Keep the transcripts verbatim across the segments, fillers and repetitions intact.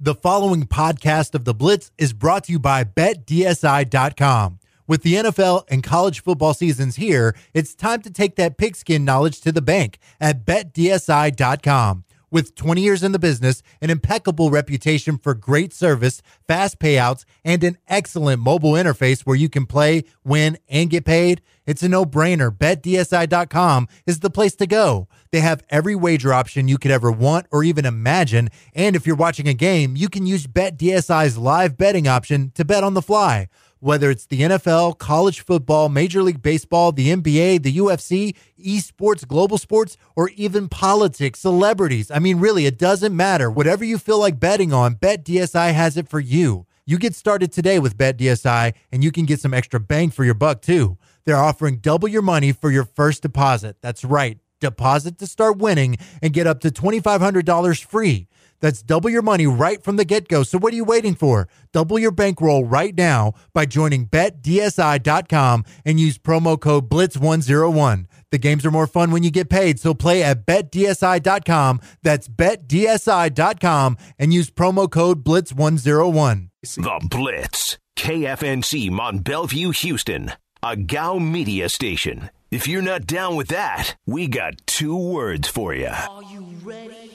The following podcast of The Blitz is brought to you by Bet D S I dot com. With the N F L and college football seasons here, it's time to take that pigskin knowledge to the bank at Bet D S I dot com. With twenty years in the business, an impeccable reputation for great service, fast payouts, and an excellent mobile interface where you can play, win, and get paid, it's a no-brainer. Bet D S I dot com is the place to go. They have every wager option you could ever want or even imagine, and if you're watching a game, you can use Bet D S I's live betting option to bet on the fly. Whether it's the N F L, college football, Major League Baseball, the N B A, the U F C, esports, global sports, or even politics, celebrities. I mean, really, it doesn't matter. Whatever you feel like betting on, Bet D S I has it for you. You get started today with Bet D S I, and you can get some extra bang for your buck, too. They're offering double your money for your first deposit. That's right. Deposit to start winning and get up to twenty-five hundred dollars free. That's double your money right from the get-go. So what are you waiting for? Double your bankroll right now by joining Bet D S I dot com and use promo code Blitz one oh one. The games are more fun when you get paid, so play at Bet D S I dot com. That's Bet D S I dot com and use promo code Blitz one oh one. The Blitz, K F N C Mont Bellevue, Houston, a G A U media station. If you're not down with that, we got two words for you. Are you ready?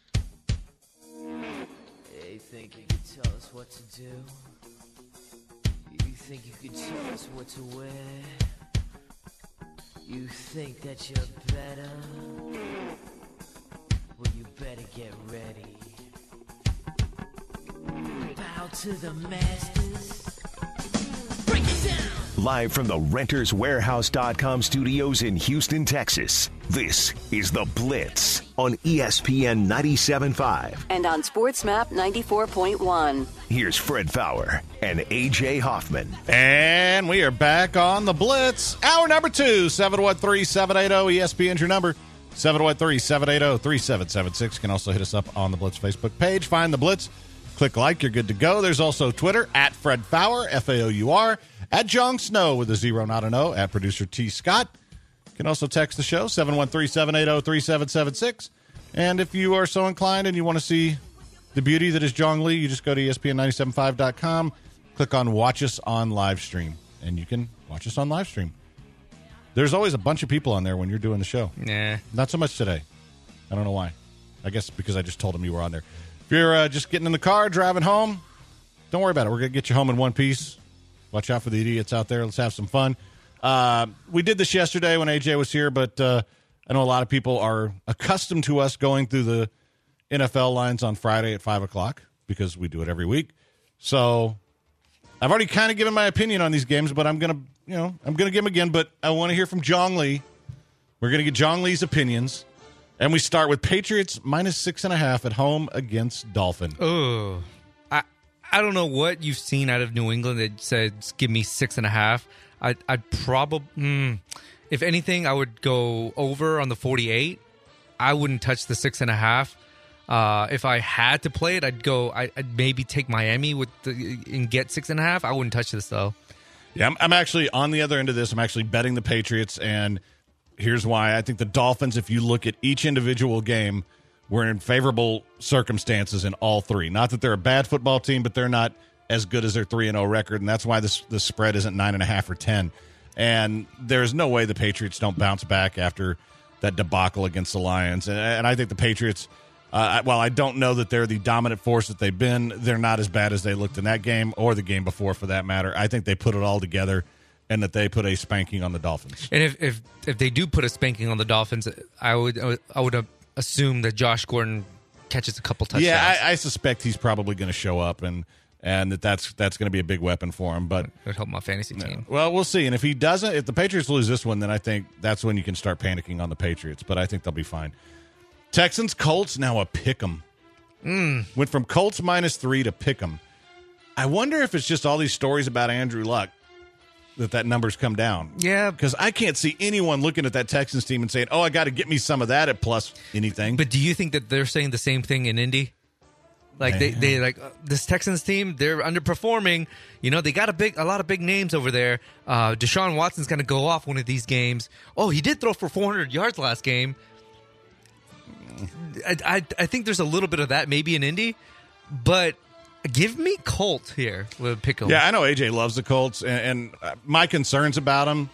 Hey, think you could tell us what to do? You think you could tell us what to wear? You think that you're better? Well, you better get ready. Bow to the masters. Break it down! Live from the Renters Warehouse dot com studios in Houston, Texas, this is The Blitz on E S P N ninety-seven point five. And on SportsMap ninety-four point one. Here's Fred Faour and A J Hoffman. And we are back on The Blitz. Hour number two, seven one three, seven eight zero, E S P N's your number. seven one three, seven eight zero, three seven seven six. You can also hit us up on the Blitz Facebook page. Find The Blitz. Click like, you're good to go. There's also Twitter, at Fred Faour, F A O U R, at John Snow with a zero, not an O, at producer T. Scott. You can also text the show, seven one three, seven eight zero, three seven seven six. And if you are so inclined and you want to see the beauty that is Jong Lee, you just go to E S P N ninety-seven point five dot com, click on Watch Us on Live Stream, and you can watch us on live stream. There's always a bunch of people on there when you're doing the show. Nah. Not so much today. I don't know why. I guess because I just told them you were on there. If you're uh, just getting in the car, driving home, don't worry about it. We're going to get you home in one piece. Watch out for the idiots out there. Let's have some fun. Uh, we did this yesterday when A J was here, but uh, I know a lot of people are accustomed to us going through the N F L lines on Friday at five o'clock because we do it every week. So I've already kind of given my opinion on these games, but I'm going to, you know, I'm going to give them again, but I want to hear from Jong Lee. We're going to get Jong Lee's opinions. And we start with Patriots minus six and a half at home against Dolphin. Oh, I I don't know what you've seen out of New England that says give me six and a half. I I'd probably, mm, if anything, I would go over on the forty-eight. I wouldn't touch the six and a half. Uh, if I had to play it, I'd go. I, I'd maybe take Miami with the, and get six and a half. I wouldn't touch this though. Yeah, I'm, I'm actually on the other end of this. I'm actually betting the Patriots, and here's why. I think the Dolphins, if you look at each individual game, were in favorable circumstances in all three. Not that they're a bad football team, but they're not as good as their three and oh record, and that's why this the spread isn't nine and a half or ten. And there's no way the Patriots don't bounce back after that debacle against the Lions. And, and I think the Patriots, uh, while I don't know that they're the dominant force that they've been, they're not as bad as they looked in that game or the game before, for that matter. I think they put it all together, and that they put a spanking on the Dolphins. And if if, if they do put a spanking on the Dolphins, I would I would, I would assume that Josh Gordon catches a couple touchdowns. Yeah, I, I suspect he's probably going to show up, and and that that's that's going to be a big weapon for him. But it would help my fantasy no. team. Well, we'll see. And if he doesn't, if the Patriots lose this one, then I think that's when you can start panicking on the Patriots. But I think they'll be fine. Texans Colts now a pick 'em. Mm. Went from Colts minus three to pick 'em. I wonder if it's just all these stories about Andrew Luck that that number's come down. Yeah. Because I can't see anyone looking at that Texans team and saying, oh, I got to get me some of that at plus anything. But do you think that they're saying the same thing in Indy? Like they, they like uh, this Texans team, they're underperforming. You know, they got a big, a lot of big names over there. Uh, Deshaun Watson's going to go off one of these games. Oh, he did throw for four hundred yards last game. I, I, I think there's a little bit of that maybe in Indy, but give me Colts here with pick 'em. Yeah, I know A J loves the Colts, and, and my concerns about them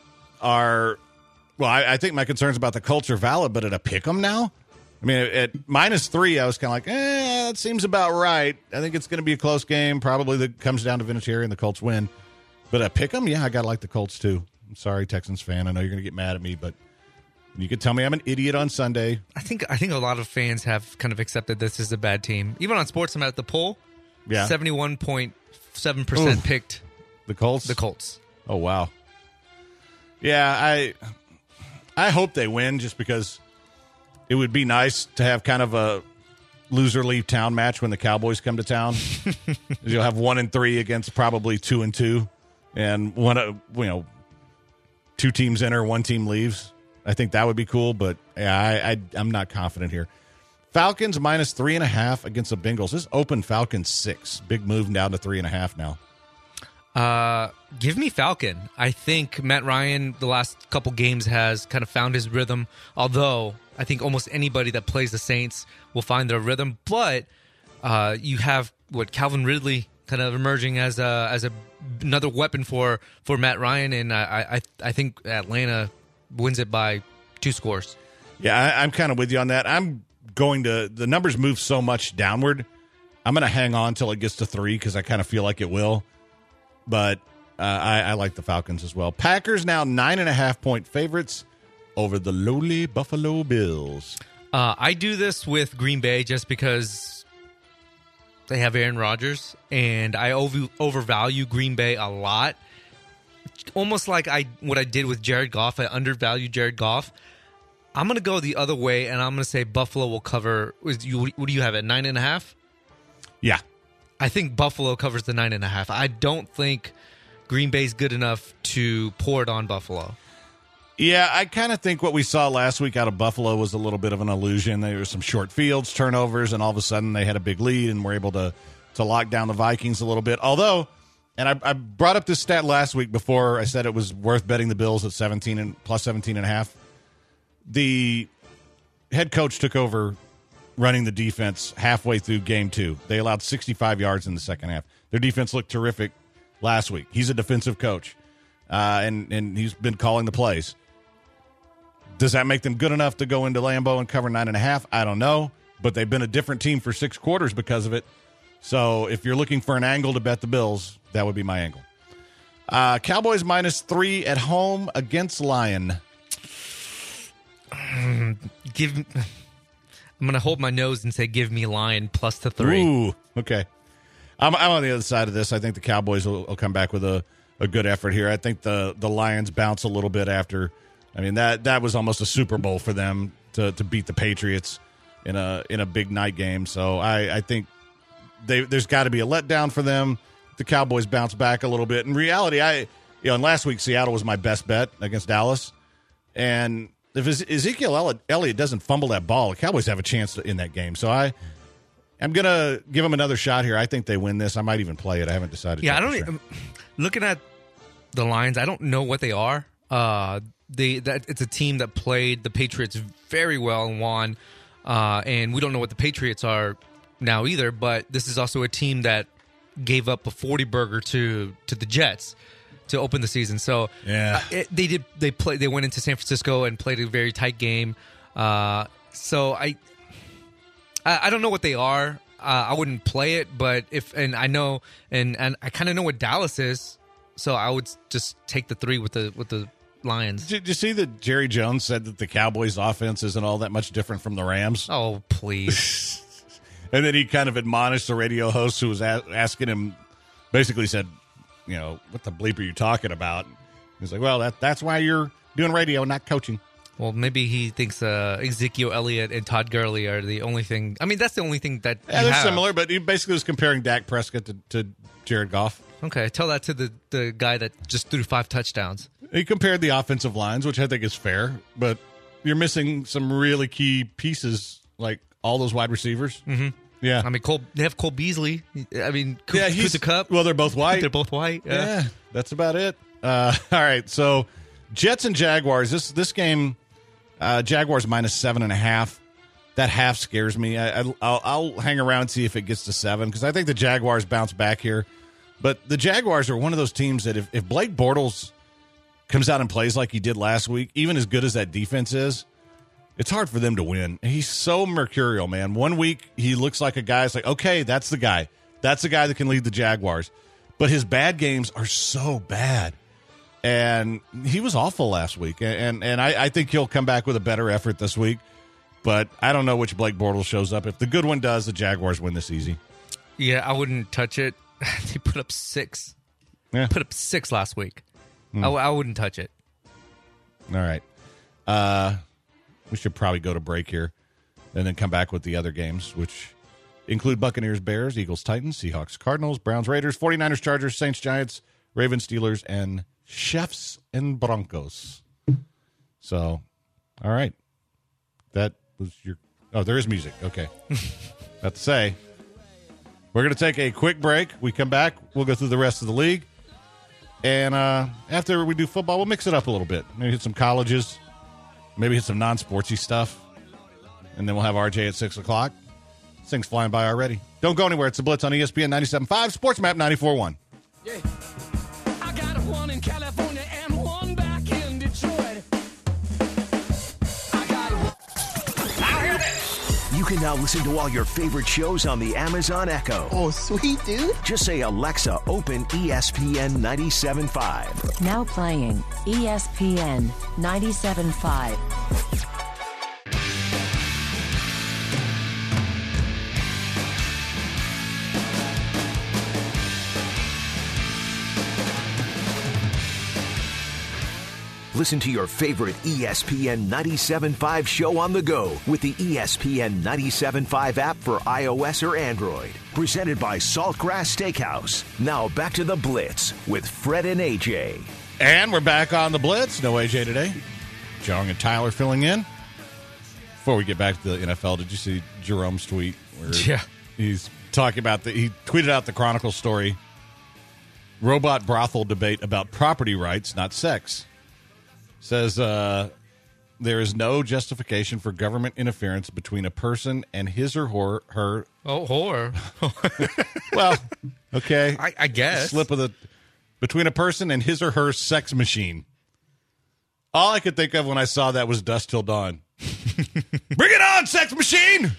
are, well, I, I think my concerns about the Colts are valid, but at a pick 'em now? I mean, at, at minus three, I was kind of like, eh, that seems about right. I think it's going to be a close game. Probably that comes down to Vinatieri and the Colts win. But at pick 'em, yeah, I got to like the Colts too. I'm sorry, Texans fan. I know you're going to get mad at me, but you could tell me I'm an idiot on Sunday. I think I think a lot of fans have kind of accepted this is a bad team. Even on sports, I'm at the poll. Yeah. seventy-one point seven percent Oof. picked The Colts? the Colts. Oh, wow. Yeah, I I hope they win just because it would be nice to have kind of a loser leave town match when the Cowboys come to town. You'll have one and three against probably two and two, and one uh, you know two teams enter, one team leaves. I think that would be cool, but yeah, I, I I'm not confident here. Falcons minus three and a half against the Bengals. This open Falcons six, big move down to three and a half now. Uh, give me Falcon. I think Matt Ryan the last couple games has kind of found his rhythm. Although I think almost anybody that plays the Saints will find their rhythm. But uh, you have what Calvin Ridley kind of emerging as a as a, another weapon for, for Matt Ryan, and I, I I think Atlanta wins it by two scores. Yeah, I, I'm kind of with you on that. I'm going to the numbers move so much downward. I'm going to hang on till it gets to three because I kind of feel like it will. But uh, I, I like the Falcons as well. Packers now nine and a half point favorites over the lowly Buffalo Bills. Uh, I do this with Green Bay just because they have Aaron Rodgers, and I over, overvalue Green Bay a lot. Almost like I what I did with Jared Goff. I undervalued Jared Goff. I'm going to go the other way, and I'm going to say Buffalo will cover. What do you have at nine and a half? Yeah. I think Buffalo covers the nine and a half. I don't think Green Bay's good enough to pour it on Buffalo. Yeah, I kind of think what we saw last week out of Buffalo was a little bit of an illusion. There were some short fields, turnovers, and all of a sudden they had a big lead and were able to, to lock down the Vikings a little bit. Although, and I, I brought up this stat last week before I said it was worth betting the Bills at seventeen and plus seventeen and a half. The head coach took over running the defense halfway through game two. They allowed sixty-five yards in the second half. Their defense looked terrific last week. He's a defensive coach, uh, and, and he's been calling the plays. Does that make them good enough to go into Lambeau and cover nine and a half? I don't know, but they've been a different team for six quarters because of it. So if you're looking for an angle to bet the Bills, that would be my angle. Uh, Cowboys minus three at home against Lion. Give. I'm going to hold my nose and say give me Lion plus the three. Ooh, okay. I'm, I'm on the other side of this. I think the Cowboys will, will come back with a, a good effort here. I think the, the Lions bounce a little bit after. I mean, that that was almost a Super Bowl for them to, to beat the Patriots in a in a big night game. So I, I think they, there's got to be a letdown for them. The Cowboys bounce back a little bit. In reality, I you know, in last week, Seattle was my best bet against Dallas. And if Ezekiel Elliott doesn't fumble that ball, the Cowboys have a chance in that game. So I, I'm going to give them another shot here. I think they win this. I might even play it. I haven't decided. Yeah, I don't. Sure. Looking at the Lions, I don't know what they are. Uh, they that it's a team that played the Patriots very well and won, uh, and we don't know what the Patriots are now either. But this is also a team that gave up a forty burger to to the Jets to open the season. So yeah, uh, it, they did. They play. They went into San Francisco and played a very tight game. Uh, so I, I, I don't know what they are. Uh, I wouldn't play it, but if and I know and and I kind of know what Dallas is, so I would just take the three with the with the Lions. Did you see that Jerry Jones said that the Cowboys' offense isn't all that much different from the Rams? Oh, please. And then he kind of admonished the radio host who was a- asking him, basically said, you know, what the bleep are you talking about? He's like, well, that that's why you're doing radio, not coaching. Well, maybe he thinks uh, Ezekiel Elliott and Todd Gurley are the only thing. I mean, that's the only thing that Yeah, you they're have. similar, but he basically was comparing Dak Prescott to, to Jared Goff. Okay, tell that to the, the guy that just threw five touchdowns. He compared the offensive lines, which I think is fair, but you're missing some really key pieces, like all those wide receivers. Mm-hmm. Yeah. I mean, Cole. They have Cole Beasley. I mean, Coo- yeah, he's, Cooper Kupp. Well, they're both white. They're both white. Yeah, Yeah. that's about it. Uh, all right, so Jets and Jaguars. This this game, uh, Jaguars minus seven and a half. that half scares me. I, I, I'll, I'll hang around and see if it gets to seven because I think the Jaguars bounce back here. But the Jaguars are one of those teams that if, if Blake Bortles comes out and plays like he did last week, even as good as that defense is, it's hard for them to win. He's so mercurial, man. One week he looks like a guy. It's like, okay, that's the guy. That's the guy that can lead the Jaguars. But his bad games are so bad. And he was awful last week. And and, and I, I think he'll come back with a better effort this week. But I don't know which Blake Bortles shows up. If the good one does, the Jaguars win this easy. Yeah, I wouldn't touch it. They put up six. Yeah. Put up six last week. Hmm. I, I wouldn't touch it. All right. Uh, we should probably go to break here and then come back with the other games, which include Buccaneers, Bears, Eagles, Titans, Seahawks, Cardinals, Browns, Raiders, 49ers, Chargers, Saints, Giants, Ravens, Steelers, and Chiefs and Broncos. So, all right. That was your... Oh, there is music. Okay. About to say... We're going to take a quick break. We come back. We'll go through the rest of the league. And uh, after we do football, we'll mix it up a little bit. Maybe hit some colleges. Maybe hit some non-sportsy stuff. And then we'll have R J at six o'clock. This thing's flying by already. Don't go anywhere. It's the Blitz on E S P N ninety-seven point five, Sports Map ninety-four point one. Yeah. I got one in California and one back in Detroit. I got one. You can now listen to all your favorite shows on the Amazon Echo. Oh, sweet, dude. Just say, Alexa, open E S P N ninety-seven point five. Now playing E S P N ninety-seven point five. Listen to your favorite E S P N ninety-seven point five show on the go with the E S P N ninety-seven point five app for iOS or Android. Presented by Saltgrass Steakhouse. Now back to the Blitz with Fred and A J. And we're back on the Blitz. No A J today. Jong and Tyler filling in. Before we get back to the N F L, did you see Jerome's tweet? Where Yeah. He's talking about the, he tweeted out the Chronicle story. Robot brothel debate about property rights, not sex. Says uh, there is no justification for government interference between a person and his or her. her Oh, whore. well, okay. I, I guess. Slip of the between a person and his or her sex machine. All I could think of when I saw that was Dust Till Dawn. Bring it on, sex machine!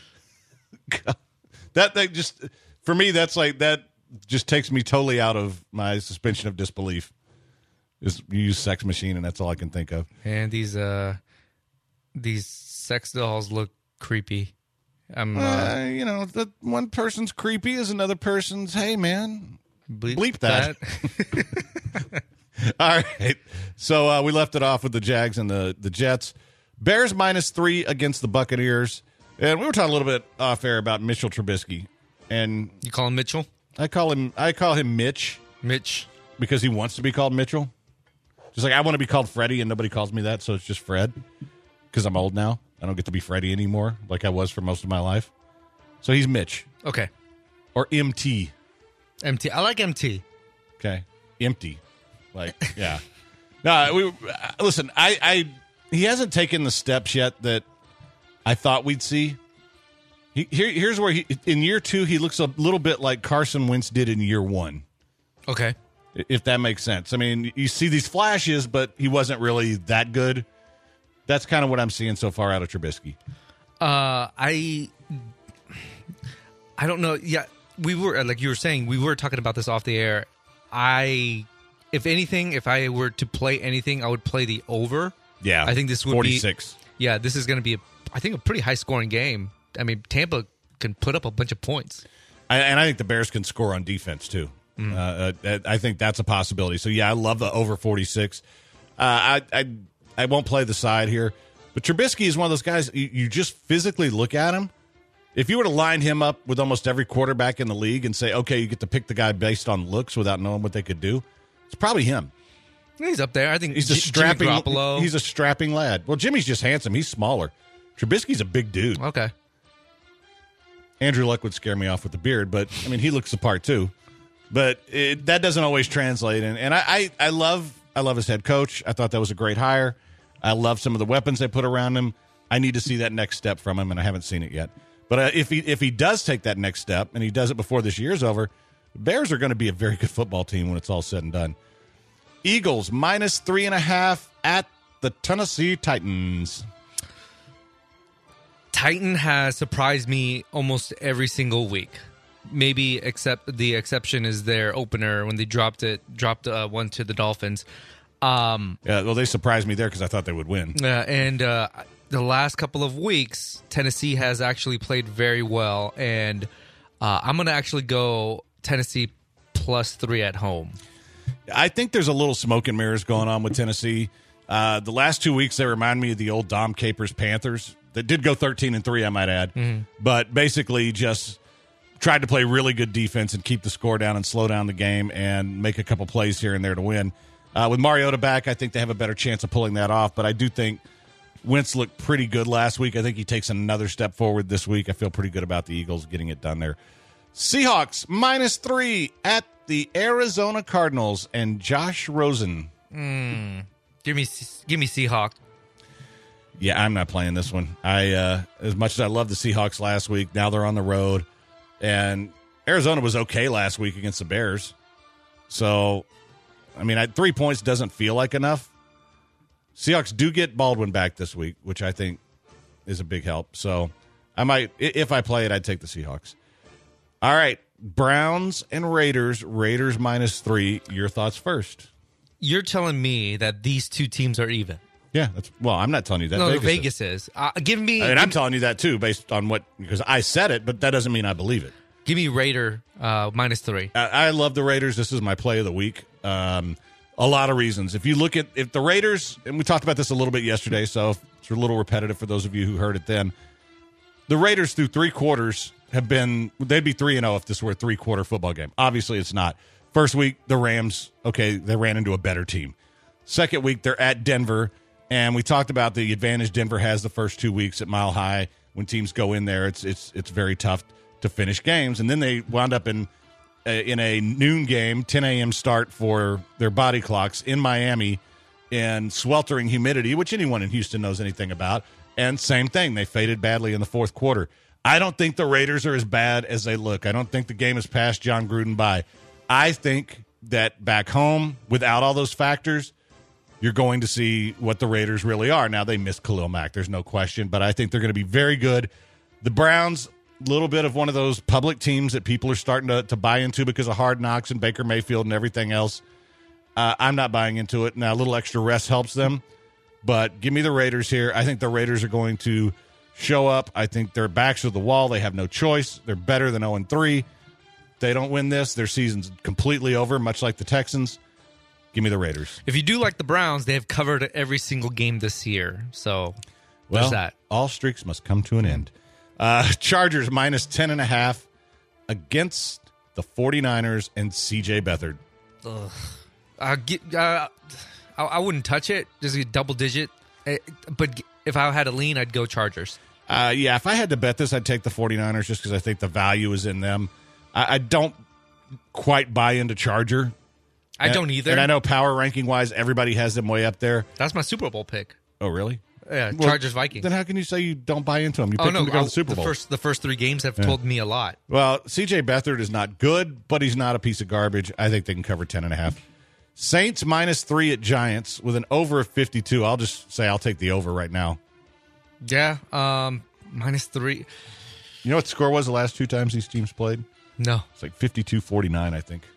that that just for me, that's like that just takes me totally out of my suspension of disbelief. Is you use sex machine, and that's all I can think of. And these uh, these sex dolls look creepy. I'm uh, Uh, you know, the one person's creepy is another person's. Hey, man, bleep, bleep that. that. All right. So uh, we left it off with the Jags and the, the Jets. Bears minus three against the Buccaneers. And we were talking a little bit off air about Mitchell Trubisky. And You call him Mitchell? I call him I call him Mitch Mitch. because he wants to be called Mitchell. Just like I want to be called Freddie and nobody calls me that, so it's just Fred. Because I'm old now. I don't get to be Freddie anymore like I was for most of my life. So he's Mitch. Okay. Or M T. M T. I like M T. Okay. Empty. Like, yeah. No, we uh, listen, I, I he hasn't taken the steps yet that I thought we'd see. He, here, here's where he in year two he looks a little bit like Carson Wentz did in year one. Okay. If that makes sense. I mean, you see these flashes, but he wasn't really that good. That's kind of what I'm seeing so far out of Trubisky. Uh, I, I don't know. Yeah, we were like you were saying. We were talking about this off the air. I, if anything, if I were to play anything, I would play the over. Yeah, I think this would forty-six. be. Yeah, this is going to be, a, I think, a pretty high scoring game. I mean, Tampa can put up a bunch of points, I, and I think the Bears can score on defense too. Mm. Uh, uh, I think that's a possibility. So yeah, I love the over forty-six. Uh, I, I I won't play the side here, but Trubisky is one of those guys. You, you just physically look at him. If you were to line him up with almost every quarterback in the league and say, okay, you get to pick the guy based on looks without knowing what they could do, it's probably him. he's up there. I think He's a J- strapping. Jimmy Garoppolo. He's a strapping lad. Well, Jimmy's just handsome. He's smaller. Trubisky's a big dude. Okay. Andrew Luck would scare me off with the beard, but I mean, he looks the part too. But it, that doesn't always translate. And, and I, I, I love I love his head coach. I thought that was a great hire. I love some of the weapons they put around him. I need to see that next step from him, and I haven't seen it yet. But uh, if he if he does take that next step, and he does it before this year's over, the Bears are going to be a very good football team when it's all said and done. Eagles minus three and a half at the Tennessee Titans. Titan has surprised me almost every single week. Maybe except the exception is their opener when they dropped it, dropped uh, one to the Dolphins. Um, yeah, well, they surprised me there because I thought they would win. Uh, and uh, the last couple of weeks, Tennessee has actually played very well, and uh, I'm going to actually go Tennessee plus three at home. I think there's a little smoke and mirrors going on with Tennessee. Uh, the last two weeks, they remind me of the old Dom Capers Panthers that did go thirteen and three, I might add, mm-hmm. but basically just tried to play really good defense and keep the score down and slow down the game and make a couple plays here and there to win. Uh, with Mariota back, I think they have a better chance of pulling that off, but I do think Wentz looked pretty good last week. I think he takes another step forward this week. I feel pretty good about the Eagles getting it done there. Seahawks minus three at the Arizona Cardinals and Josh Rosen. Mm. Give me, give me Seahawks. Yeah, I'm not playing this one. I uh, as much as I love the Seahawks last week, now they're on the road. And Arizona was okay last week against the Bears. So, I mean, I, three points doesn't feel like enough. Seahawks do get Baldwin back this week, which I think is a big help. So, I might, if I play it, I'd take the Seahawks. All right, Browns and Raiders. Raiders minus three. Your thoughts first. You're telling me that these two teams are even. Yeah, that's well. I'm not telling you that. No, Vegas, Vegas is. is. Uh, give me, and give I'm me, telling you that too, based on what because I said it, but that doesn't mean I believe it. Give me Raider uh, minus three. I, I love the Raiders. This is my play of the week. Um, a lot of reasons. If you look at if the Raiders, and we talked about this a little bit yesterday, so it's a little repetitive for those of you who heard it then. The Raiders through three quarters have been they'd be three and zero if this were a three quarter football game. Obviously, it's not. First week, the Rams. Okay, they ran into a better team. Second week, they're at Denver. And we talked about the advantage Denver has the first two weeks at Mile High. When teams go in there, it's it's it's very tough to finish games. And then they wound up in in a noon game, ten a.m. start for their body clocks in Miami in sweltering humidity, which anyone in Houston knows anything about. And same thing, they faded badly in the fourth quarter. I don't think the Raiders are as bad as they look. I don't think the game has passed John Gruden by. I think that back home, without all those factors, you're going to see what the Raiders really are. Now, they missed Khalil Mack. There's no question, but I think they're going to be very good. The Browns, a little bit of one of those public teams that people are starting to, to buy into because of Hard Knocks and Baker Mayfield and everything else. Uh, I'm not buying into it. Now, a little extra rest helps them, but give me the Raiders here. I think the Raiders are going to show up. I think their backs are the wall. They have no choice. They're better than oh and three. They don't win this, their season's completely over, much like the Texans. Give me the Raiders. If you do like the Browns, they have covered every single game this year. So, well, there's that. All streaks must come to an end. Uh, Chargers minus ten and a half against the 49ers and C J Beathard. Ugh. Uh, get, uh, I, I wouldn't touch it. Just a double digit. Uh, but if I had to lean, I'd go Chargers. Uh, yeah, if I had to bet this, I'd take the 49ers just because I think the value is in them. I, I don't quite buy into Charger. I don't either. And I know power ranking wise, everybody has them way up there. That's my Super Bowl pick. Oh, really? Yeah, Well, Chargers Vikings. Then how can you say you don't buy into them? You Oh picked no, them to go to I'll- the Super Bowl. The first, the first three games have Yeah. told me a lot. Well, C J Beathard is not good, but he's not a piece of garbage. I think they can cover ten and a half. Saints minus three at Giants with an over of fifty-two. I'll just say I'll take the over right now. Yeah, um, minus three. You know what the score was the last two times these teams played? No, It's like fifty-two forty-nine, I think.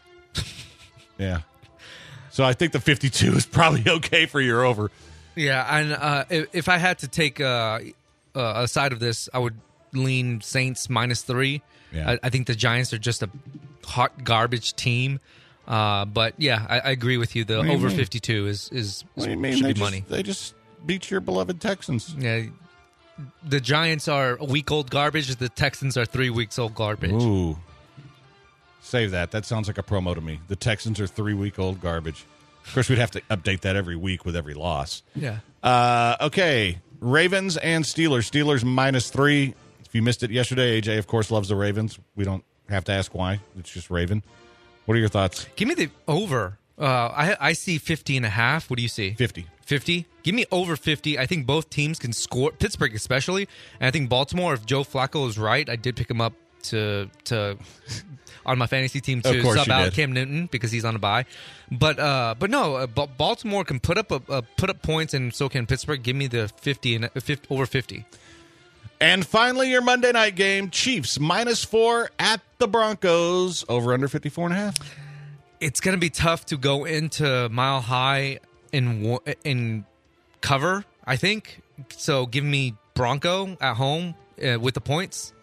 Yeah. So I think the fifty-two is probably okay for your over. yeah, and uh, if, if I had to take uh, uh, a side of this, I would lean Saints minus three. Yeah. I, I think the Giants are just a hot garbage team. Uh, but yeah, I, I agree with you. The What do you over mean? fifty-two is is, What is do you mean? should They be just, money. they just beat your beloved Texans. Yeah, the Giants are a week old garbage. The Texans are three weeks old garbage. Ooh. Save that. That sounds like a promo to me. The Texans are three-week-old garbage. Of course, we'd have to update that every week with every loss. Yeah. Uh, okay, Ravens and Steelers. Steelers minus three. If you missed it yesterday, A J, of course, loves the Ravens. We don't have to ask why. It's just Raven. What are your thoughts? Give me the over. Uh, I I see fifty and a half. What do you see? fifty. fifty? Give me over fifty. I think both teams can score. Pittsburgh especially. And I think Baltimore, if Joe Flacco is right, I did pick him up to to on my fantasy team Of to course sub you out did. Cam Newton because he's on a bye. But uh, but no, uh, Ba- Baltimore can put up a, uh, put up points, and so can Pittsburgh. Give me the fifty and uh, fifty, over fifty. And finally, your Monday night game, Chiefs minus four at the Broncos, over under fifty-four and a half. It's going to be tough to go into Mile High in wa- in cover, I think. So give me Bronco at home uh, with the points.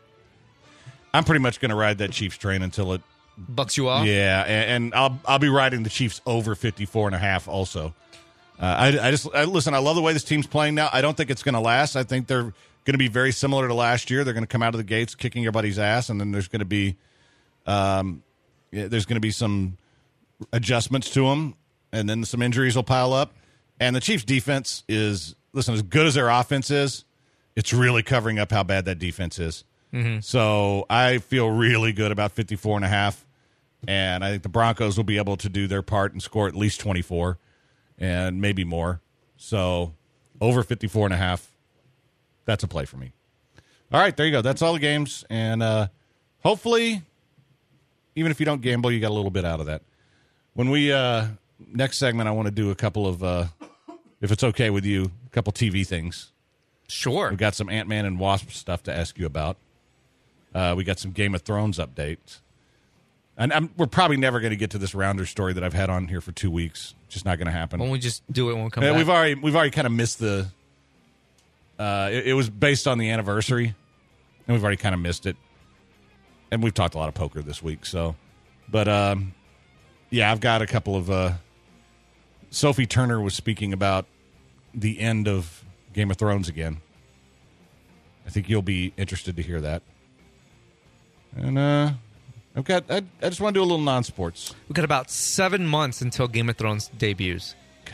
I'm pretty much going to ride that Chiefs train until it Bucks you off. Yeah, and, and I'll I'll be riding the Chiefs over fifty-four and a half also. Uh, I, I just I, listen, I love the way this team's playing now. I don't think it's going to last. I think they're going to be very similar to last year. They're going to come out of the gates kicking everybody's ass, and then there's going to be um yeah, there's going to be some adjustments to them, and then some injuries will pile up. And the Chiefs defense is, listen, as good as their offense is, it's really covering up how bad that defense is. Mm-hmm. So I feel really good about fifty-four and a half. And I think the Broncos will be able to do their part and score at least twenty-four and maybe more. So over fifty-four and a half, that's a play for me. All right, there you go. That's all the games. And uh, hopefully, even if you don't gamble, you got a little bit out of that. When we, uh, next segment, I want to do a couple of, uh, if it's okay with you, a couple T V things. Sure. We've got some Ant-Man and Wasp stuff to ask you about. Uh, we got some Game of Thrones updates. And I'm, we're probably never going to get to this Rounder story that I've had on here for two weeks. Just not going to happen. Why don't we just do it when we come Yeah, back? we've already we've already kind of missed the. Uh, it, it was based on the anniversary, and we've already kind of missed it. And we've talked a lot of poker this week, so. But um, yeah, I've got a couple of. Uh, Sophie Turner was speaking about the end of Game of Thrones again. I think you'll be interested to hear that. And uh, I've got. I, I just want to do a little non-sports. We've got about seven months until Game of Thrones debuts.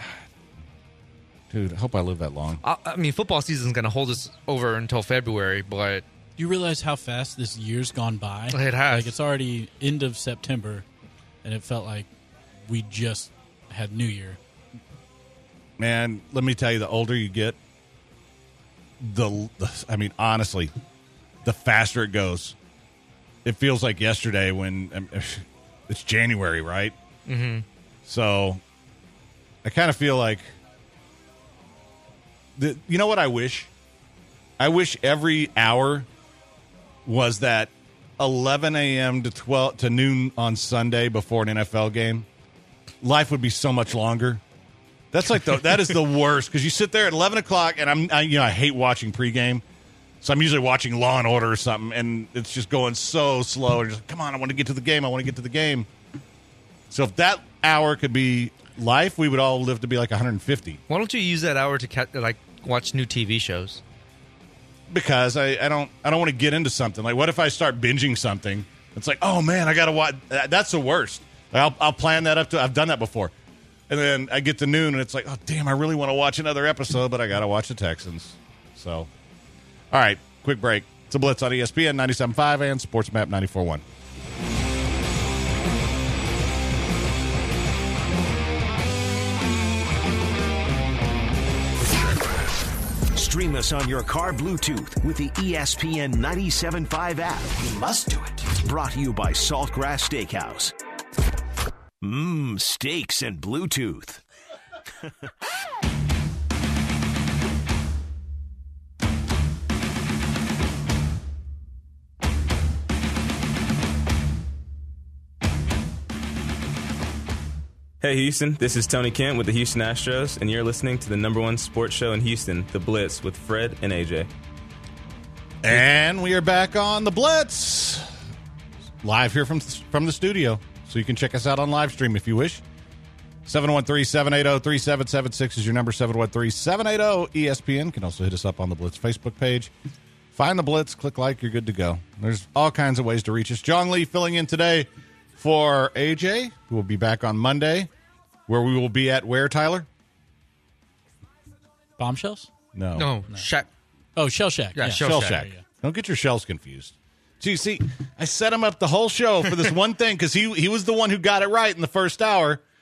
Dude, I hope I live that long. I, I mean, football season's going to hold us over until February, but Do you realize how fast this year's gone by? It has. Like, it's already end of September, and it felt like we just had New Year. Man, let me tell you, the older you get, the, the I mean, honestly, the faster it goes. It feels like yesterday when um, it's January, right? Mm-hmm. So I kind of feel like, the, you know what I wish? I wish every hour was that eleven a.m. to twelve to noon on Sunday before an N F L game. Life would be so much longer. That's like the, that is the worst because you sit there at eleven o'clock, and I'm I, you know I hate watching pregame, so I'm usually watching Law and Order or something, and it's just going so slow. And just come on, I want to get to the game. I want to get to the game. So if that hour could be life, we would all live to be like one hundred fifty. Why don't you use that hour to ca- like watch new T V shows? Because I, I don't I don't want to get into something. Like, what if I start binging something? It's like, oh man, I got to watch. That's the worst. Like, I'll I'll plan that up to. I've done that before. And then I get to noon, and it's like, oh, damn, I really want to watch another episode, but I got to watch the Texans. So, all right, quick break. It's a Blitz on E S P N ninety-seven point five and Sports Map ninety-four point one. Stream us on your car Bluetooth with the E S P N ninety-seven point five app. You must do it. Brought to you by Saltgrass Steakhouse. Mmm, steaks and Bluetooth. Hey Houston, this is Tony Kent with the Houston Astros, and you're listening to the number one sports show in Houston, The Blitz, with Fred and A J. And we are back on the Blitz, live here from from the studio. So you can check us out on live stream if you wish. seven one three, seven eight zero, three seven seven six is your number, seven one three, seven eight zero, E S P N. You can also hit us up on the Blitz Facebook page. Find the Blitz, click like, you're good to go. There's all kinds of ways to reach us. John Lee filling in today for A J, who will be back on Monday, where we will be at where, Tyler? Bombshells? No. No, Shack. Oh, Shell Shack. Yeah, Shell Shell Shack. Shack. There you go. Don't get your shells confused. Gee, see, I set him up the whole show for this one thing because he he was the one who got it right in the first hour.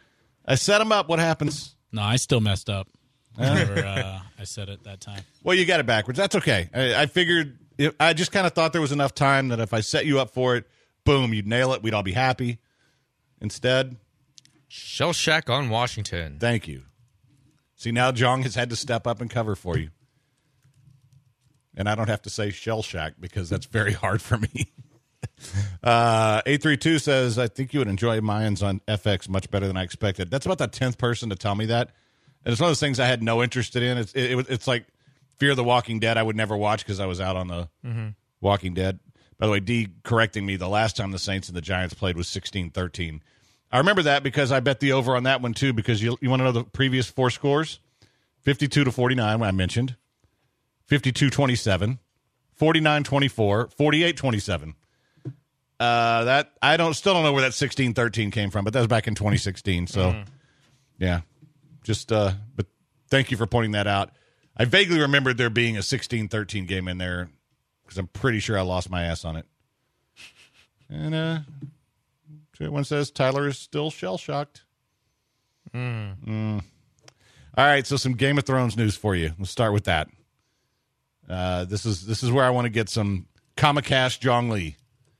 I set him up. What happens? No, I still messed up. Whenever uh, I said it that time. Well, you got it backwards. That's okay. I, I figured, I just kind of thought there was enough time that if I set you up for it, boom, you'd nail it. We'd all be happy. Instead, Shell Shack on Washington. Thank you. See, now Jong has had to step up and cover for you. And I don't have to say Shell Shack because that's very hard for me. uh, eight three two says, I think you would enjoy Mayans on F X much better than I expected. That's about the tenth person to tell me that. And it's one of those things I had no interest in. It's it, it, it's like Fear the Walking Dead I would never watch because I was out on the mm-hmm. Walking Dead. By the way, D correcting me, the last time the Saints and the Giants played was sixteen thirteen. I remember that because I bet the over on that one too because you, you want to know the previous four scores? fifty-two to forty-nine, I mentioned. fifty-two twenty-seven. forty-nine twenty-four. forty-eight twenty-seven. Uh, that I don't still don't know where that sixteen thirteen came from, but that was back in twenty sixteen. So, mm. yeah. Just, uh, but thank you for pointing that out. I vaguely remembered there being a sixteen thirteen game in there because I'm pretty sure I lost my ass on it. And uh, one says Tyler is still shell-shocked. Mm. Mm. All right, so some Game of Thrones news for you. Let's start with that. Uh, this is this is where I want to get some Comicast Jong Lee.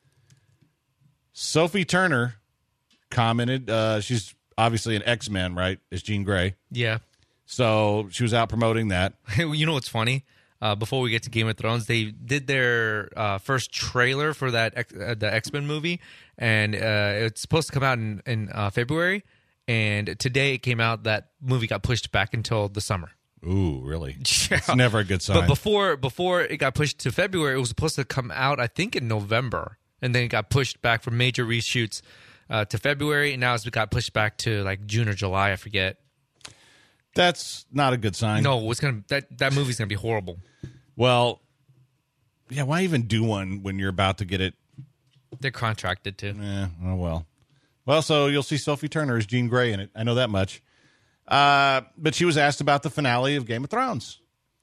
Sophie Turner commented, uh, she's obviously an X-Men, right? As Jean Grey. Yeah. So she was out promoting that. You know what's funny? Uh, before we get to Game of Thrones, they did their uh, first trailer for that X, uh, the X-Men movie, and uh, it's supposed to come out in, in uh, February. And today it came out that movie got pushed back until the summer. Ooh, really? Yeah. It's never a good sign. But before before it got pushed to February, it was supposed to come out, I think, in November, and then it got pushed back for major reshoots uh, to February, and now it's got pushed back to like June or July, I forget. That's not a good sign. No, it's gonna that that movie's gonna be horrible. Well, yeah. Why even do one when you're about to get it? They're contracted to. Yeah. Oh well. Well, so you'll see Sophie Turner as Jean Grey in it. I know that much. Uh, but she was asked about the finale of Game of Thrones.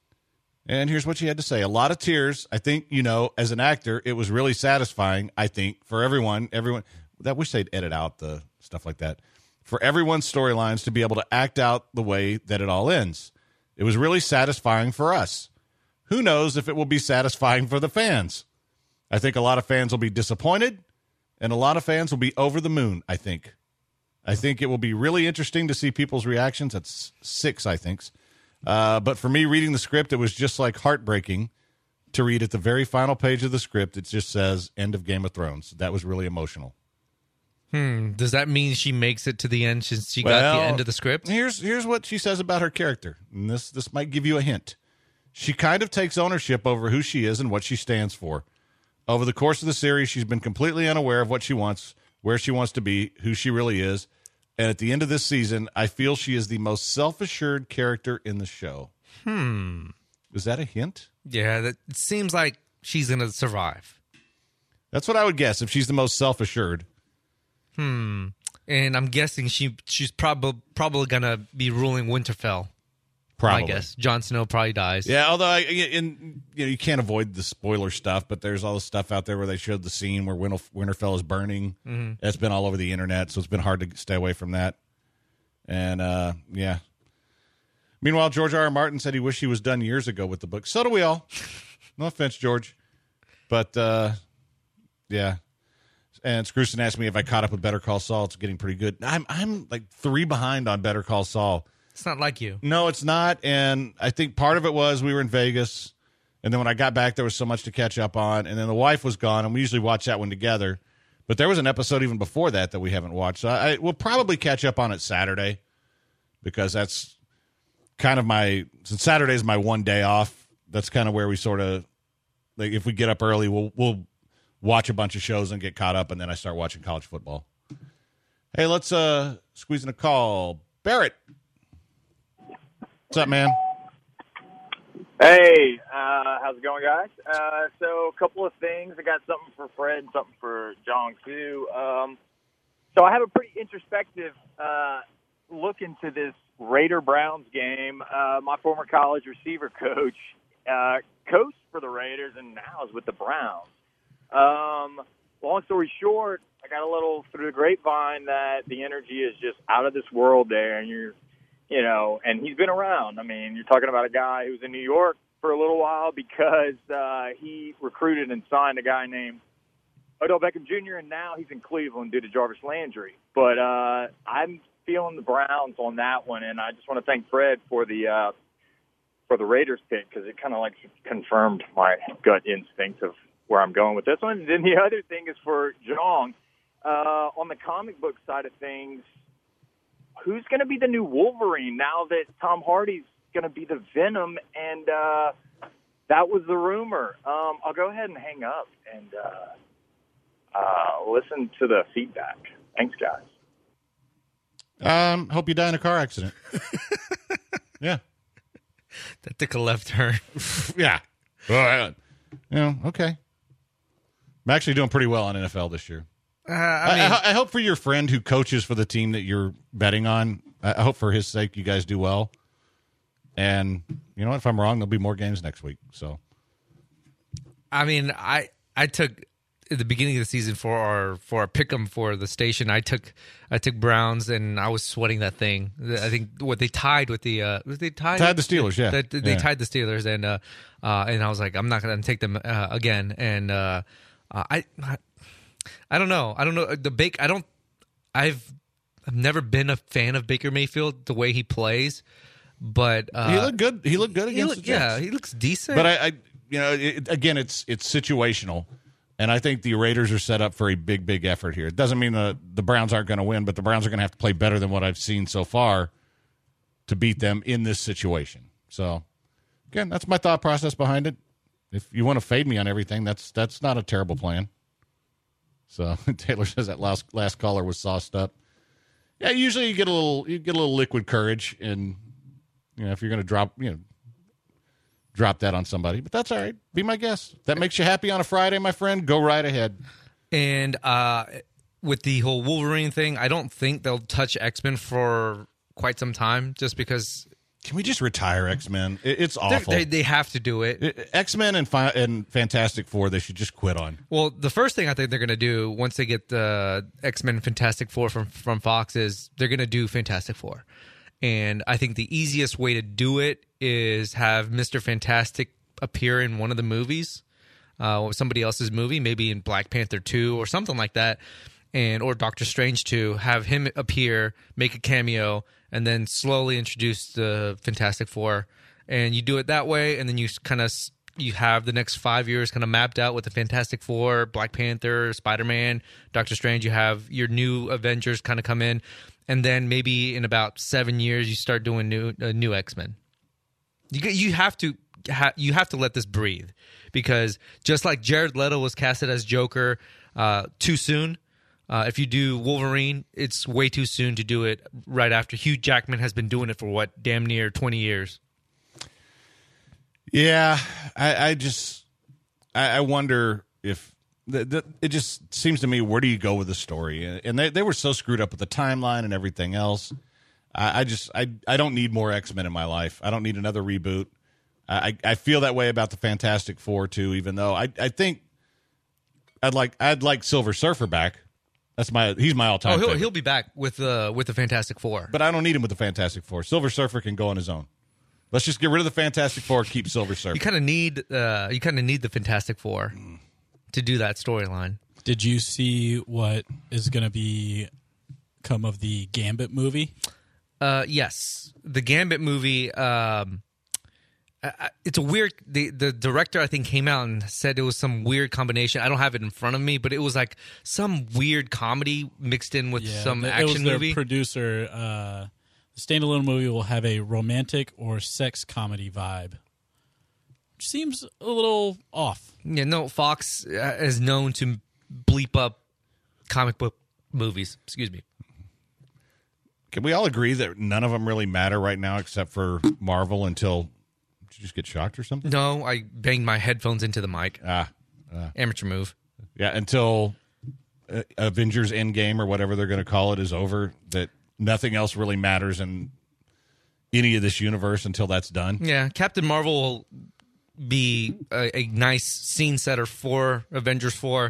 And here's what she had to say. A lot of tears. I think, you know, as an actor, it was really satisfying, I think, for everyone. Everyone. I wish they'd edit out the stuff like that. For everyone's storylines to be able to act out the way that it all ends. It was really satisfying for us. Who knows if it will be satisfying for the fans? I think a lot of fans will be disappointed, and a lot of fans will be over the moon, I think. I think it will be really interesting to see people's reactions. That's six, I think. Uh, but for me, reading the script, it was just like heartbreaking to read at the very final page of the script. It just says, end of Game of Thrones. That was really emotional. Hmm. Does that mean she makes it to the end since she Well, got the end of the script? Here's here's what she says about her character. And this, this might give you a hint. She kind of takes ownership over who she is and what she stands for. Over the course of the series, she's been completely unaware of what she wants, where she wants to be, who she really is. And at the end of this season, I feel she is the most self-assured character in the show. Hmm. Is that a hint? Yeah, that, it seems like she's going to survive. That's what I would guess, if she's the most self-assured. Hmm. And I'm guessing she she's probably probably going to be ruling Winterfell. Probably. I guess. Jon Snow probably dies. Yeah, although I, in, you know, you can't avoid the spoiler stuff, but there's all the stuff out there where they showed the scene where Winter, Winterfell is burning. Mm-hmm. That's been all over the internet, so it's been hard to stay away from that. And, uh, yeah. Meanwhile, George R. R. Martin said he wished he was done years ago with the book. So do we all. No offense, George. But, uh, yeah. And Screwson asked me if I caught up with Better Call Saul. It's getting pretty good. I'm, I'm like three behind on Better Call Saul. It's not like you. No, it's not. And I think part of it was we were in Vegas. And then when I got back, there was so much to catch up on. And then the wife was gone, and we usually watch that one together. But there was an episode even before that that we haven't watched. So I, I we'll probably catch up on it Saturday because that's kind of my – since Saturday is my one day off, that's kind of where we sort of – like if we get up early, we'll we'll watch a bunch of shows and get caught up, and then I start watching college football. Hey, let's uh, squeeze in a call. Barrett. What's up, man? Hey, uh, how's it going, guys? Uh, so a couple of things. I got something for Fred and something for Jong, too. Um, so I have a pretty introspective uh, look into this Raider-Browns game. Uh, my former college receiver coach uh, coached for the Raiders and now is with the Browns. Um, long story short, I got a little through the grapevine that the energy is just out of this world there, and you're, you know, and he's been around. I mean, you're talking about a guy who was in New York for a little while because uh, he recruited and signed a guy named Odell Beckham Junior, and now he's in Cleveland due to Jarvis Landry. But uh, I'm feeling the Browns on that one, and I just want to thank Fred for the uh, for the Raiders pick because it kind of like confirmed my gut instinct of where I'm going with this one. And then the other thing is for Jong. Uh, on the comic book side of things, who's going to be the new Wolverine now that Tom Hardy's going to be the Venom? And uh, that was the rumor. Um, I'll go ahead and hang up and uh, uh, listen to the feedback. Thanks, guys. Um, hope you die in a car accident. Yeah. That took a left turn. Yeah. Well, you know, okay. I'm actually doing pretty well on N F L this year. Uh, I, mean, I, I, I hope for your friend who coaches for the team that you're betting on, I hope for his sake you guys do well. And, you know what, if I'm wrong, there'll be more games next week. So, I mean, I I took at the beginning of the season for our for our pick'em for the station. I took I took Browns and I was sweating that thing. I think what they tied with the uh, they tied tied the Steelers. Yeah, they, they yeah. tied the Steelers, and uh, uh, and I was like, I'm not going to take them uh, again. And uh, uh, I, I I don't know. I don't know the Baker. I don't. I've I've never been a fan of Baker Mayfield the way he plays, but uh, he looked good. He looked good against look, the Jets. Yeah, he looks decent. But I, I you know, it, again, it's it's situational. And I think the Raiders are set up for a big, big effort here. It doesn't mean the, the Browns aren't going to win, but the Browns are going to have to play better than what I've seen so far to beat them in this situation. So, again, that's my thought process behind it. If you want to fade me on everything, that's that's not a terrible plan. So Taylor says that last last caller was sauced up. Yeah, usually you get a little you get a little liquid courage, and you know if you're going to drop you know. drop that on somebody, but that's all right. Be my guest. If that makes you happy on a Friday, my friend, go right ahead. And uh, with the whole Wolverine thing, I don't think they'll touch X-Men for quite some time just because... Can we just retire X-Men? It's awful. They, they have to do it. X-Men and, Fi- and Fantastic Four, they should just quit on. Well, the first thing I think they're going to do once they get the X-Men and Fantastic Four from, from Fox is they're going to do Fantastic Four. And I think the easiest way to do it is have Mister Fantastic appear in one of the movies, uh, or somebody else's movie, maybe in Black Panther two or something like that, and or Doctor Strange two. Have him appear, make a cameo, and then slowly introduce the Fantastic Four. And you do it that way, and then you kind of you have the next five years kind of mapped out with the Fantastic Four, Black Panther, Spider-Man, Doctor Strange. You have your new Avengers kind of come in. And then maybe in about seven years, you start doing new uh, new X-Men. You you have to ha- you have to let this breathe, because just like Jared Leto was casted as Joker uh, too soon, uh, if you do Wolverine, it's way too soon to do it right after. Hugh Jackman has been doing it for what, damn near twenty years. Yeah, I, I just I, I wonder if. The, the, it just seems to me, where do you go with the story? And they, they were so screwed up with the timeline and everything else. I, I just I, I don't need more X-Men in my life. I don't need another reboot. I, I feel that way about the Fantastic Four too. Even though I, I think I'd like I'd like Silver Surfer back. That's my he's my all time. Oh, he'll favorite. he'll be back with the with the Fantastic Four. But I don't need him with the Fantastic Four. Silver Surfer can go on his own. Let's just get rid of the Fantastic Four. Keep Silver Surfer. You kind of need uh, you kind of need the Fantastic Four to do that storyline. Did you see what is going to be come of the Gambit movie? Uh, yes, the Gambit movie. Um, I, it's a weird. The the director I think came out and said it was some weird combination. I don't have it in front of me, but it was like some weird comedy mixed in with Yeah, some it action was their movie. Producer, uh, the standalone movie will have a romantic or sex comedy vibe. Seems a little off. Yeah, no, Fox is known to bleep up comic book movies. Excuse me. Can we all agree that none of them really matter right now except for Marvel until... Did you just get shocked or something? No, I banged my headphones into the mic. Ah. Uh, Amateur move. Yeah, until uh, Avengers Endgame or whatever they're going to call it is over, that nothing else really matters in any of this universe until that's done. Yeah, Captain Marvel will be a, a nice scene setter for Avengers four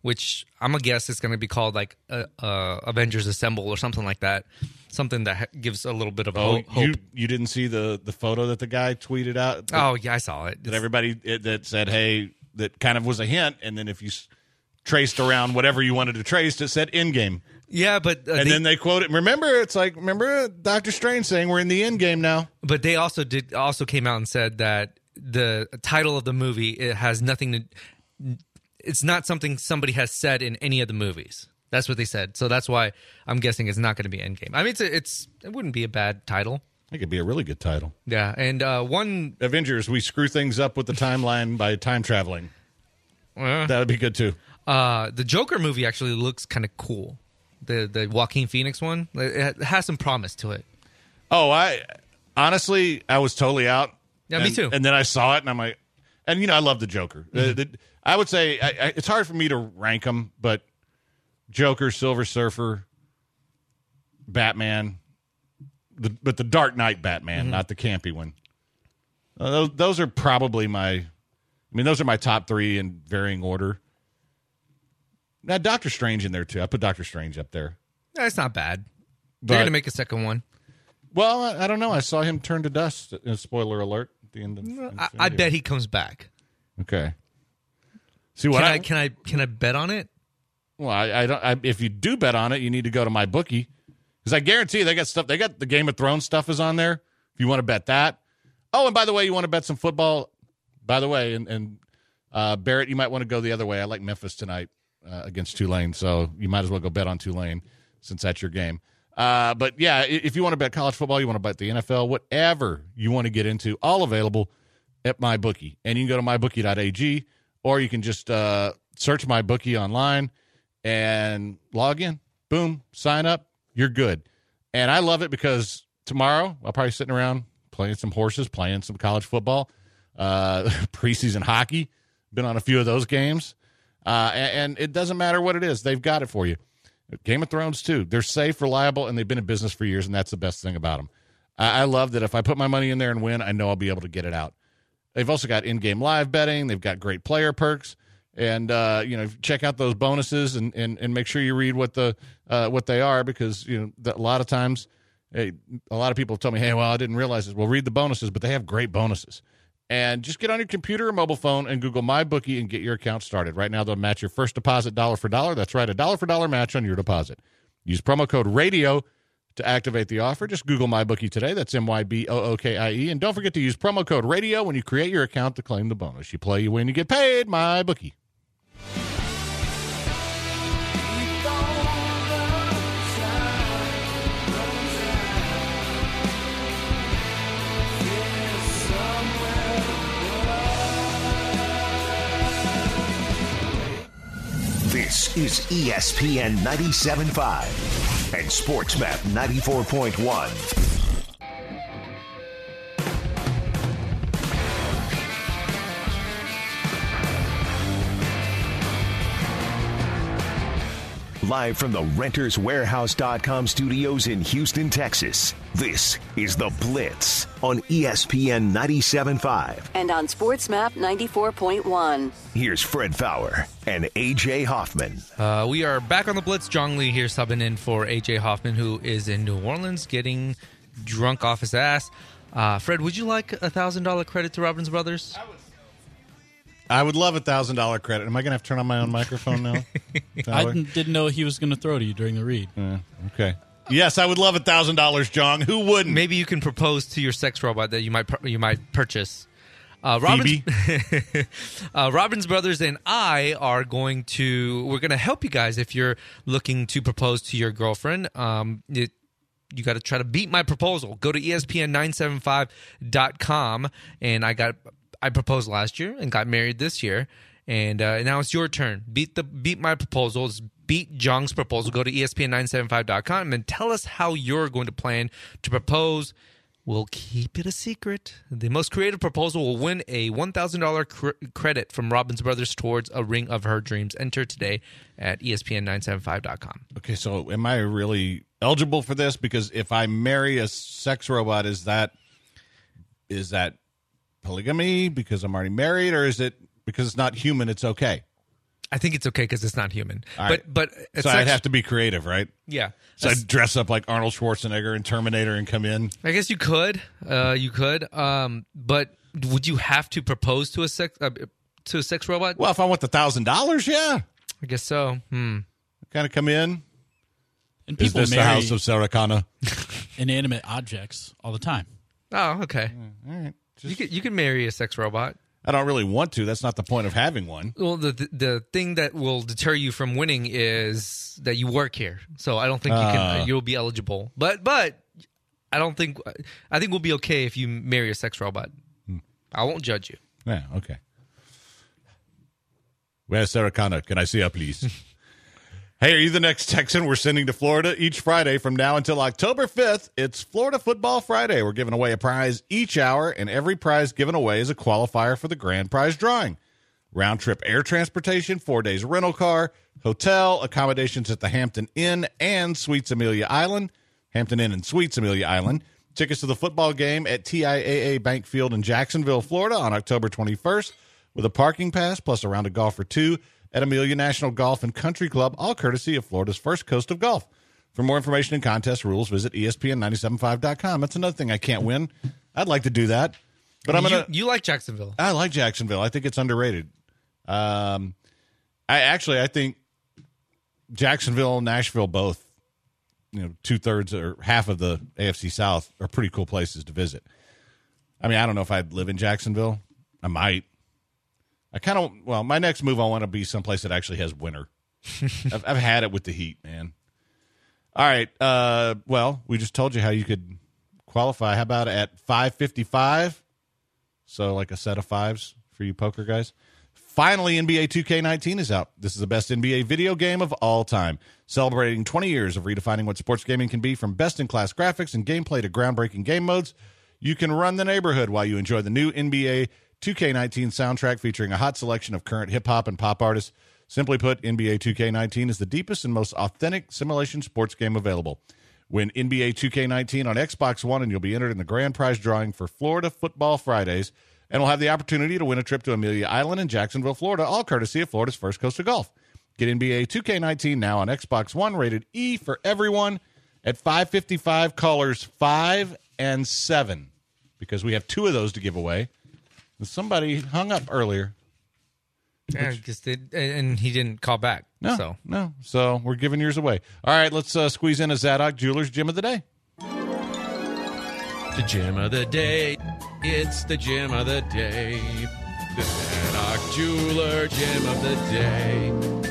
which I'm gonna guess it's gonna be called like uh, uh, Avengers Assemble or something like that. Something that ha- gives a little bit of Oh, ho- hope. you you didn't see the the photo that the guy tweeted out? That, oh yeah, I saw it. that everybody it, that said, "Hey," that kind of was a hint, and then if you s- traced around whatever you wanted to trace, it said "end game." Yeah, but uh, And they, then they quote it. Remember, it's like remember Doctor Strange saying, "We're in the end game now." but they also did also came out and said that the title of the movie it has nothing to. It's not something somebody has said in any of the movies. That's what they said. So that's why I'm guessing it's not going to be Endgame. I mean, it's a, it's it wouldn't be a bad title. It could be a really good title. Yeah, and uh, one Avengers, we screw things up with the timeline by time traveling. uh, That would be good too. uh, the Joker movie actually looks kind of cool. The the Joaquin Phoenix one, it has some promise to it. Oh, I honestly, I was totally out. Yeah, me And- too. And then I saw it, and I'm like, and you know, I love the Joker. Mm-hmm. Uh, the, I would say I, I, it's hard for me to rank them, but Joker, Silver Surfer, Batman, the, but the Dark Knight Batman, Mm-hmm. not the campy one. Uh, those, those are probably my. I mean, those are my top three in varying order. Now, Doctor Strange in there too. I put Doctor Strange up there. That's not bad. But- They're going to make a second one. Well, I, I don't know. I saw him turn to dust. Uh, spoiler alert at the end of. I, I bet he comes back. Okay. See what Can I, I can I can I bet on it? Well, I, I don't. I, if you do bet on it, you need to go to my bookie because I guarantee you they got stuff. They got the Game of Thrones stuff is on there. If you want to bet that. Oh, and by the way, you want to bet some football. By the way, and, and uh, Barrett, you might want to go the other way. I like Memphis tonight uh, against Tulane, so you might as well go bet on Tulane since that's your game. Uh, but yeah, i- if you want to bet college football, you want to bet the N F L, whatever you want to get into, all available at MyBookie. And you can go to my bookie dot a g, or you can just uh, search MyBookie online and log in. Boom, sign up. You're good. And I love it because tomorrow I'll probably sitting around playing some horses, playing some college football, uh, preseason hockey. Been on a few of those games. Uh, and, and it doesn't matter what it is. They've got it for you. Game of Thrones, too. They're safe, reliable, and they've been in business for years, and that's the best thing about them. I, I love that if I put my money in there and win, I know I'll be able to get it out. They've also got in-game live betting. They've got great player perks. And, uh, you know, check out those bonuses and, and, and make sure you read what the uh, what they are because, you know, that a lot of times, hey, a lot of people tell me, hey, well, I didn't realize this. Well, read the bonuses, but they have great bonuses. And just get on your computer or mobile phone and Google MyBookie and get your account started. Right now, they'll match your first deposit dollar for dollar. That's right, a dollar for dollar match on your deposit. Use promo code RADIO to activate the offer. Just Google MyBookie today. That's M Y B O O K I E. And don't forget to use promo code RADIO when you create your account to claim the bonus. You play, you win, you get paid. MyBookie. This is E S P N ninety-seven point five and SportsMap ninety-four point one. Live from the Renters Warehouse dot com studios in Houston, Texas, this is The Blitz on E S P N ninety-seven point five. And on SportsMap ninety-four point one. Here's Fred Fowler and A J Hoffman. Uh, we are back on the Blitz. John Lee here subbing in for A J Hoffman, who is in New Orleans getting drunk off his ass. Uh, Fred, would you like a one thousand dollars credit to Robbins Brothers? I would love a one thousand dollars credit. Am I going to have to turn on my own microphone now? I didn't, didn't know he was going to throw to you during the read. Uh, okay. Yes, I would love a one thousand dollars, John. Who wouldn't? Maybe you can propose to your sex robot that you might you might purchase. Uh, Robbins, uh, Robbins Brothers and I are going to we're going to help you guys if you're looking to propose to your girlfriend. Um, it, you got to try to beat my proposal. Go to E S P N nine seventy-five dot com, and I got I proposed last year and got married this year, and uh, now it's your turn. Beat the beat my proposals. Beat Jong's proposal. Go to E S P N nine seventy-five dot com and tell us how you're going to plan to propose. We'll keep it a secret. The most creative proposal will win a one thousand dollars cr- credit from Robbins Brothers towards a ring of her dreams. Enter today at E S P N nine seventy-five dot com. Okay, so am I really eligible for this? Because if I marry a sex robot, is that is that polygamy because I'm already married, or is it because it's not human, it's okay? I think it's okay because it's not human. All but right. but a So sex, I'd have to be creative, right? yeah. So A I'd dress up like Arnold Schwarzenegger and Terminator and come in. I guess you could. Uh, you could. Um, but would you have to propose to a sex uh, to a sex robot? Well, if I want the thousand dollars, yeah, I guess so. Hmm. kind of come in. And Is people this the marry house of Sarah Connor? inanimate objects all the time. Oh, okay. All right. You could you could marry a sex robot. I don't really want to. That's not the point of having one. Well, the, the the thing that will deter you from winning is that you work here. So I don't think you can. Uh. You'll be eligible, but but I don't think. I think we'll be okay if you marry a sex robot. Hmm. I won't judge you. Yeah, okay. Where's Sarah Connor? Can I see her, please? Hey, are you the next Texan we're sending to Florida? Each Friday from now until October fifth, it's Florida Football Friday. We're giving away a prize each hour, and every prize given away is a qualifier for the grand prize drawing. Round-trip air transportation, four days rental car, hotel, accommodations at the Hampton Inn and Suites Amelia Island. Hampton Inn and Suites Amelia Island. Tickets to the football game at T I A A Bank Field in Jacksonville, Florida on October twenty-first with a parking pass plus a round of golf for two at Amelia National Golf and Country Club, all courtesy of Florida's first coast of golf. For more information and contest rules, visit E S P N nine seven five dot com. That's another thing I can't win. I'd like to do that. But I'm you, gonna. You like Jacksonville? I like Jacksonville. I think it's underrated. Um, I actually I think Jacksonville, Nashville, both, you know, two thirds or half of the A F C South are pretty cool places to visit. I mean, I don't know if I'd live in Jacksonville. I might. I kind of well, my next move I want to be someplace that actually has winter. I've, I've had it with the heat, man. All right. Uh, well, we just told you how you could qualify. How about at five fifty-five? So like a set of fives for you poker guys. Finally, N B A two K nineteen is out. This is the best N B A video game of all time, celebrating twenty years of redefining what sports gaming can be, from best-in-class graphics and gameplay to groundbreaking game modes. You can run the neighborhood while you enjoy the new N B A two K nineteen soundtrack featuring a hot selection of current hip-hop and pop artists. Simply put, N B A two K nineteen is the deepest and most authentic simulation sports game available. Win N B A two K nineteen on Xbox One, and you'll be entered in the grand prize drawing for Florida Football Fridays, and will have the opportunity to win a trip to Amelia Island in Jacksonville, Florida, all courtesy of Florida's first coast of golf. Get N B A two K nineteen now on Xbox One, rated E for everyone, at five fifty-five, callers five and seven, because we have two of those to give away. And somebody hung up earlier. Yeah, just did, and he didn't call back. No, so. no. So we're giving yours away. All right, let's uh, squeeze in a Zadok Jewelers Gym of the Day. The gym of the day. It's the gym of the day. The Zadok Jeweler Gym of the Day.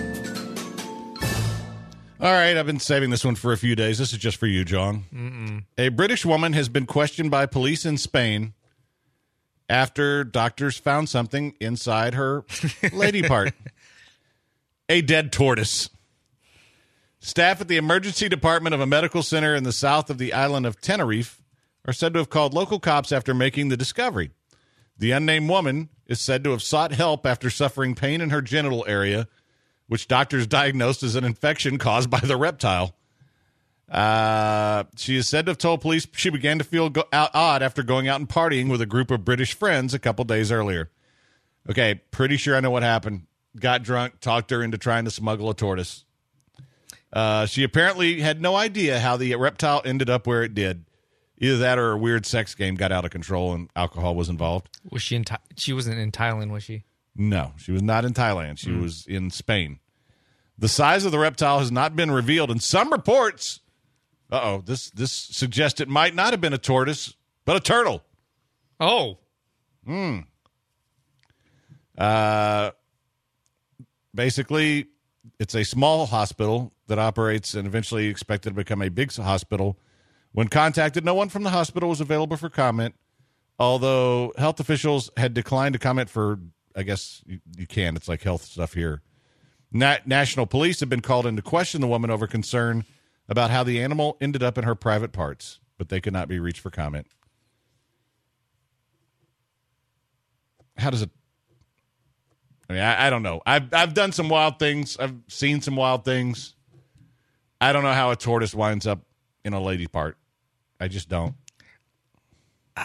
All right, I've been saving this one for a few days. This is just for you, John. Mm-mm. A British woman has been questioned by police in Spain after doctors found something inside her lady part. A dead tortoise. Staff at the emergency department of a medical center in the south of the island of Tenerife are said to have called local cops after making the discovery. The unnamed woman is said to have sought help after suffering pain in her genital area, which doctors diagnosed as an infection caused by the reptile. Uh, she is said to have told police she began to feel go- out, odd after going out and partying with a group of British friends a couple days earlier. Okay, pretty sure I know what happened. Got drunk, talked her into trying to smuggle a tortoise. Uh, she apparently had no idea how the reptile ended up where it did. Either that or a weird sex game got out of control and alcohol was involved. Was she in? Th- she wasn't in Thailand, was she? No, she was not in Thailand. She mm. was in Spain. The size of the reptile has not been revealed. In some reports, uh-oh, this this suggests it might not have been a tortoise, but a turtle. Oh. Hmm. Uh, basically, it's a small hospital that operates and eventually expected to become a big hospital. When contacted, no one from the hospital was available for comment, although health officials had declined to comment for, I guess you, you can, it's like health stuff here. Na- National police have been called in to question the woman over concern about how the animal ended up in her private parts, but they could not be reached for comment. How does it... I mean, I, I don't know. I've I've done some wild things. I've seen some wild things. I don't know how a tortoise winds up in a lady part. I just don't. I,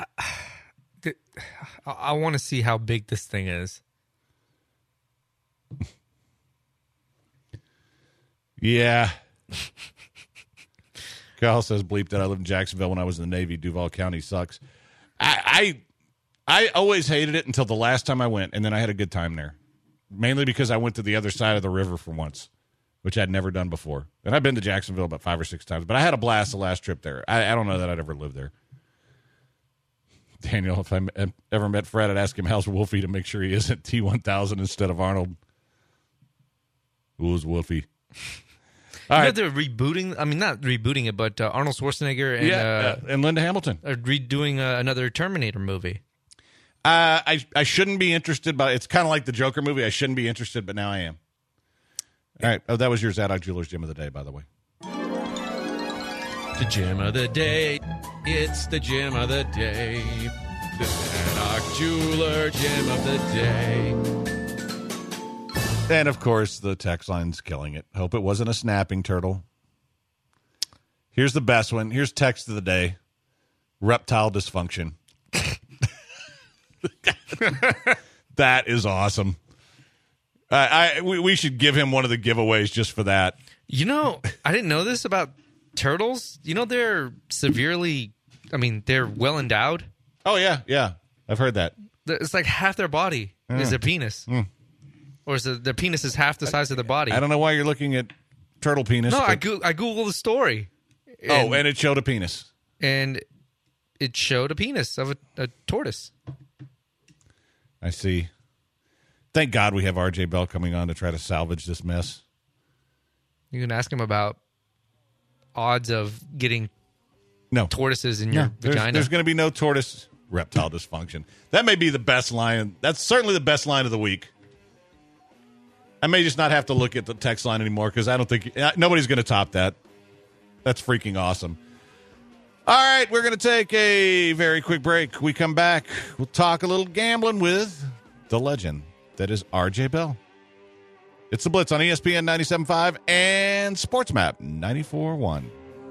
I want to see how big this thing is. Yeah. Kyle says, bleep that I lived in Jacksonville when I was in the Navy. Duval County sucks. I, I I always hated it until the last time I went, and then I had a good time there. Mainly because I went to the other side of the river for once, which I'd never done before. And I've been to Jacksonville about five or six times, but I had a blast the last trip there. I, I don't know that I'd ever live there. Daniel, if I ever met Fred, I'd ask him how's Wolfie to make sure he isn't T one thousand instead of Arnold. Who's Wolfie? All you right. know they're rebooting. I mean, not rebooting it, but uh, Arnold Schwarzenegger and yeah, uh, and Linda Hamilton are redoing uh, another Terminator movie. Uh, I I shouldn't be interested, but it's kind of like the Joker movie. I shouldn't be interested, but now I am. All right. Oh, that was your Zadok Jewelers Gym of the Day, by the way. The Gym of the Day. It's the Gym of the Day. The Zadok Jeweler Gym of the Day. And, of course, the text line's killing it. Hope it wasn't a snapping turtle. Here's the best one. Here's text of the day. Reptile dysfunction. That is awesome. I, I we, we should give him one of the giveaways just for that. You know, I didn't know this about turtles. You know, they're severely, I mean, they're well endowed. Oh, yeah, yeah. I've heard that. It's like half their body mm. is their penis. Mm. Or is it, their penis is half the size of their body. I don't know why you're looking at turtle penis. No, but... I, go- I Googled the story. And, oh, and it showed a penis. And it showed a penis of a, a tortoise. I see. Thank God we have R J Bell coming on to try to salvage this mess. You can ask him about odds of getting no. tortoises in no, your there's, vagina. There's going to be no tortoise reptile dysfunction. That may be the best line. That's certainly the best line of the week. I may just not have to look at the text line anymore because I don't think nobody's going to top that. That's freaking awesome. All right, we're going to take a very quick break. We come back. We'll talk a little gambling with the legend that is R J Bell. It's the Blitz on E S P N ninety-seven point five and SportsMap ninety-four point one.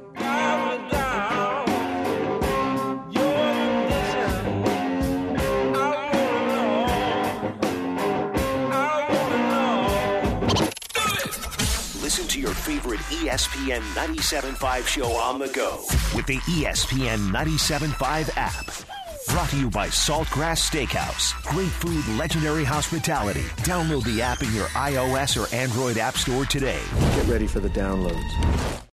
Listen to your favorite E S P N ninety-seven point five show on the go with the E S P N ninety-seven point five app. Brought to you by Saltgrass Steakhouse. Great food, legendary hospitality. Download the app in your iOS or Android app store today. Get ready for the downloads.